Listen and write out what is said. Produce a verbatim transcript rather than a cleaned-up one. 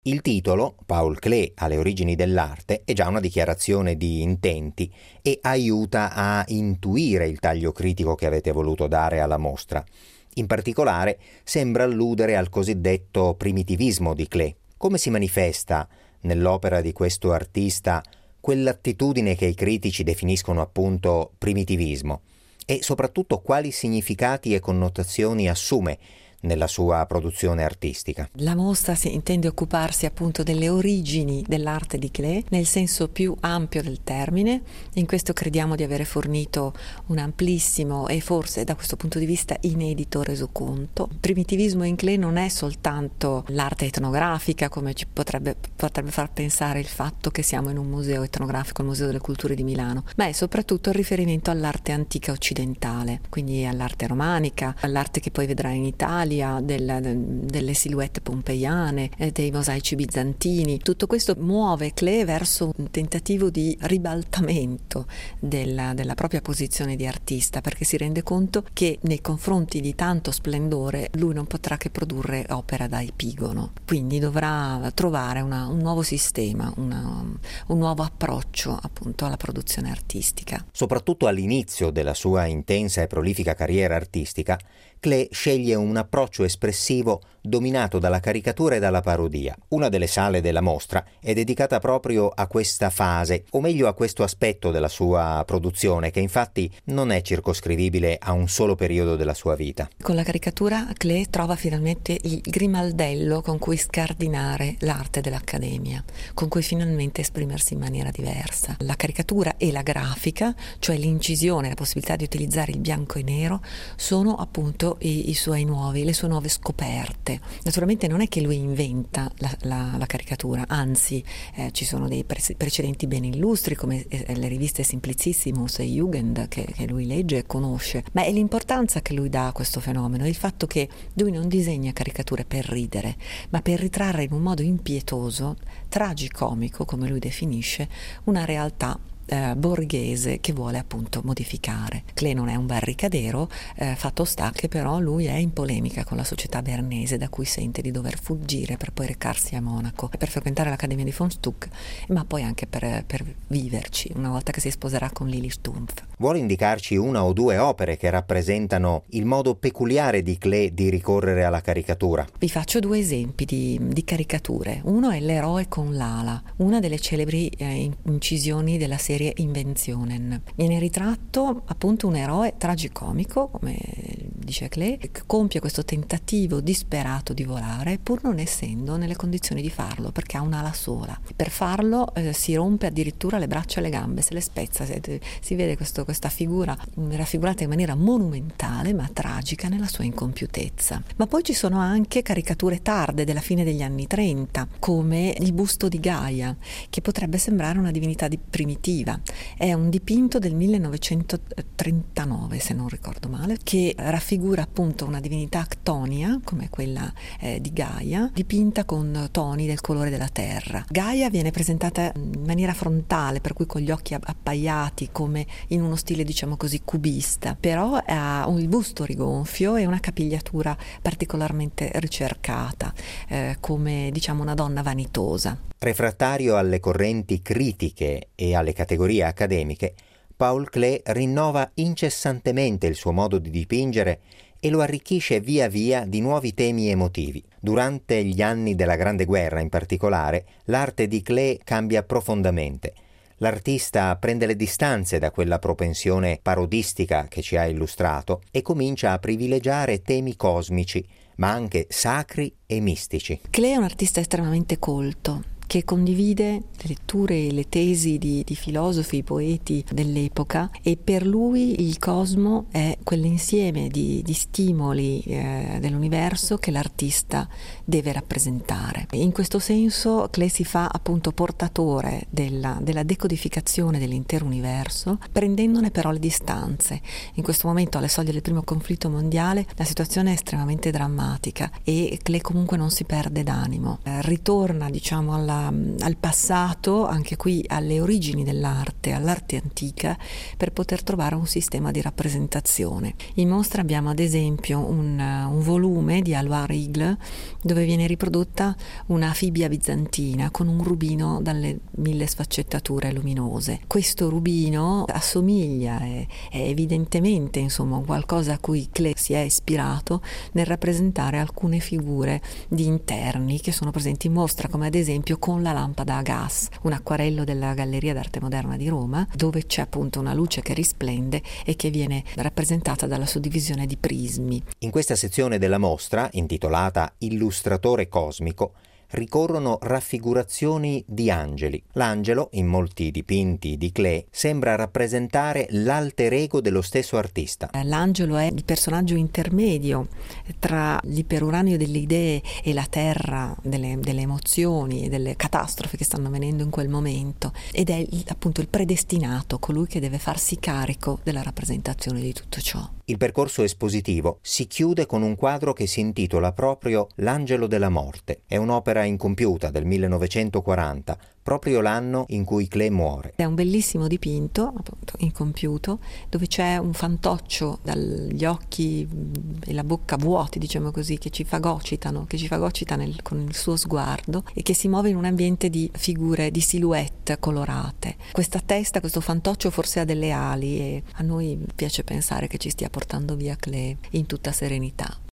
Il titolo, Paul Klee alle origini dell'arte, è già una dichiarazione di intenti e aiuta a intuire il taglio critico che avete voluto dare alla mostra. In particolare sembra alludere al cosiddetto primitivismo di Klee. Come si manifesta nell'opera di questo artista quell'attitudine che i critici definiscono appunto primitivismo? E soprattutto quali significati e connotazioni assume nella sua produzione artistica? La mostra si intende occuparsi appunto delle origini dell'arte di Klee nel senso più ampio del termine. In questo crediamo di avere fornito un amplissimo e forse da questo punto di vista inedito resoconto. Il primitivismo in Klee non è soltanto l'arte etnografica, come ci potrebbe, potrebbe far pensare il fatto che siamo in un museo etnografico, il Museo delle Culture di Milano, ma è soprattutto il riferimento all'arte antica occidentale, quindi all'arte romanica, all'arte che poi vedrà in Italia, Del, delle silhouette pompeiane, eh, dei mosaici bizantini. Tutto questo muove Klee verso un tentativo di ribaltamento della, della propria posizione di artista, perché si rende conto che nei confronti di tanto splendore lui non potrà che produrre opera da epigono, quindi dovrà trovare una, un nuovo sistema, una, un nuovo approccio appunto alla produzione artistica. Soprattutto all'inizio della sua intensa e prolifica carriera artistica, Klee sceglie un approccio espressivo dominato dalla caricatura e dalla parodia. Una delle sale della mostra è dedicata proprio a questa fase, o meglio a questo aspetto della sua produzione, che infatti non è circoscrivibile a un solo periodo della sua vita. Con la caricatura Klee trova finalmente il grimaldello con cui scardinare l'arte dell'Accademia, con cui finalmente esprimersi in maniera diversa. La caricatura e la grafica, cioè l'incisione, la possibilità di utilizzare il bianco e nero, sono appunto I, i suoi nuovi, le sue nuove scoperte. Naturalmente non è che lui inventa la, la, la caricatura, anzi eh, ci sono dei pre- precedenti ben illustri come eh, le riviste Simplicissimus e Jugend che, che lui legge e conosce, ma è l'importanza che lui dà a questo fenomeno, il fatto che lui non disegna caricature per ridere, ma per ritrarre in un modo impietoso, tragicomico come lui definisce, una realtà Eh, borghese che vuole appunto modificare. Klee non è un barricadero, eh, fatto sta che però lui è in polemica con la società bernese da cui sente di dover fuggire per poi recarsi a Monaco per frequentare l'Accademia di von Stuck, ma poi anche per, per viverci una volta che si sposerà con Lili Stumpf. Vuole indicarci una o due opere che rappresentano il modo peculiare di Klee di ricorrere alla caricatura? Vi faccio due esempi di, di caricature. Uno è L'eroe con l'ala, una delle celebri eh, incisioni della serie Inventionen. Viene ritratto appunto un eroe tragicomico, come dice Klee, che compie questo tentativo disperato di volare pur non essendo nelle condizioni di farlo, perché ha un'ala sola. Per farlo eh, si rompe addirittura le braccia e le gambe, se le spezza. Si vede questo, questa figura raffigurata in maniera monumentale ma tragica nella sua incompiutezza. Ma poi ci sono anche caricature tarde della fine degli anni trenta, come il busto di Gaia, che potrebbe sembrare una divinità di primitiva. È un dipinto del millenovecentotrentanove, se non ricordo male, che raffigura appunto una divinità ctonia, come quella eh, di Gaia, dipinta con toni del colore della terra. Gaia viene presentata in maniera frontale, per cui con gli occhi appaiati, come in uno stile diciamo così cubista, però ha il busto rigonfio e una capigliatura particolarmente ricercata, eh, come diciamo una donna vanitosa. Refrattario alle correnti critiche e alle categorie accademiche, Paul Klee rinnova incessantemente il suo modo di dipingere e lo arricchisce via via di nuovi temi emotivi. Durante gli anni della Grande Guerra, in particolare, l'arte di Klee cambia profondamente. L'artista prende le distanze da quella propensione parodistica che ci ha illustrato e comincia a privilegiare temi cosmici, ma anche sacri e mistici. Klee è un artista estremamente colto, che condivide le letture e le tesi di, di filosofi, poeti dell'epoca, e per lui il cosmo è quell'insieme di, di stimoli eh, dell'universo che l'artista deve rappresentare. In questo senso Klee si fa appunto portatore della, della decodificazione dell'intero universo, prendendone però le distanze. In questo momento, alle soglie del primo conflitto mondiale, la situazione è estremamente drammatica e Klee comunque non si perde d'animo, eh, ritorna diciamo alla a, al passato, anche qui alle origini dell'arte, all'arte antica, per poter trovare un sistema di rappresentazione. In mostra abbiamo ad esempio un, un volume di Alois Riegl dove viene riprodotta una fibbia bizantina con un rubino dalle mille sfaccettature luminose. Questo rubino assomiglia, è, è evidentemente insomma qualcosa a cui Klee si è ispirato nel rappresentare alcune figure di interni che sono presenti in mostra, come ad esempio Con la lampada a gas, un acquarello della Galleria d'Arte Moderna di Roma, dove c'è appunto una luce che risplende e che viene rappresentata dalla suddivisione di prismi. In questa sezione della mostra, intitolata Illustratore cosmico, ricorrono raffigurazioni di angeli. L'angelo, in molti dipinti di Klee, sembra rappresentare l'alter ego dello stesso artista. L'angelo è il personaggio intermedio tra l'iperuranio delle idee e la terra delle, delle emozioni e delle catastrofi che stanno avvenendo in quel momento, ed è appunto il predestinato, colui che deve farsi carico della rappresentazione di tutto ciò. Il percorso espositivo si chiude con un quadro che si intitola proprio L'angelo della morte. È un'opera incompiuta del millenovecentoquaranta, proprio l'anno in cui Klee muore. È un bellissimo dipinto, appunto incompiuto, dove c'è un fantoccio dagli occhi e la bocca vuoti, diciamo così, che ci fagocitano, che ci fagocita nel, con il suo sguardo, e che si muove in un ambiente di figure, di silhouette colorate. Questa testa, questo fantoccio forse ha delle ali, e a noi piace pensare che ci stia portando via Klee in tutta serenità.